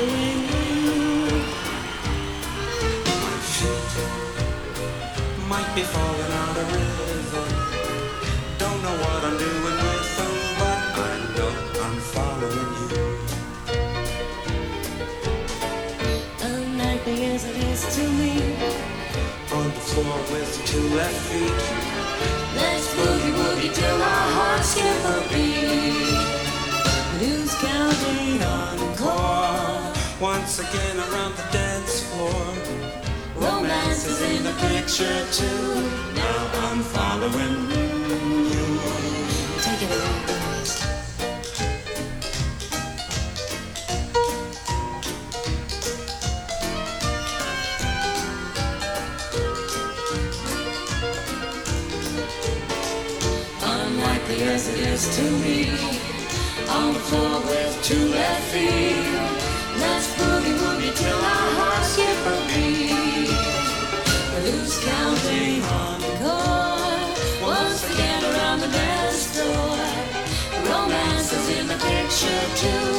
following you. My feet might be falling out of rhythm. Don't know what I'm doing with them, but I know I'm following you. Unlikely as it is to me, on the floor with two left feet. Let's boogie woogie till our hearts skip a beat. Lose counting encore. Once again around the dance floor. Romance is in the picture too. Now I'm following you. Take it away, boys. Unlikely as it is to me, on the floor with two left feet. Let's boogie woogie till our hearts skip a beat. Lose counting encore. Once again around the dance floor. Romance is in the picture too.